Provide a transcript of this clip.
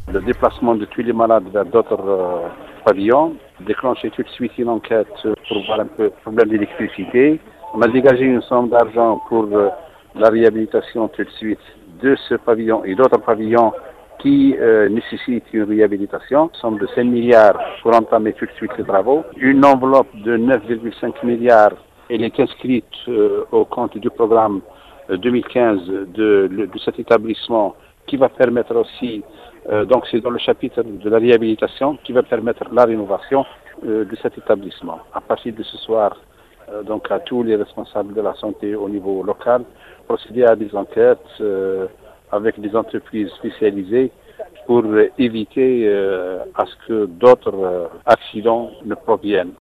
le déplacement de tous les malades vers d'autres pavillons, déclencher tout de suite une enquête pour voir un peu le problème d'électricité. On a dégagé une somme d'argent pour la réhabilitation tout de suite de ce pavillon et d'autres pavillons qui nécessitent une réhabilitation. Une somme de 5 milliards pour entamer tout de suite les travaux. Une enveloppe de 9,5 milliards, elle est inscrite au compte du programme 2015 de cet établissement qui va permettre aussi, donc c'est dans le chapitre de la réhabilitation, qui va permettre la rénovation de cet établissement. À partir de ce soir, donc à tous les responsables de la santé au niveau local, procéder à des enquêtes avec des entreprises spécialisées pour éviter à ce que d'autres accidents ne proviennent.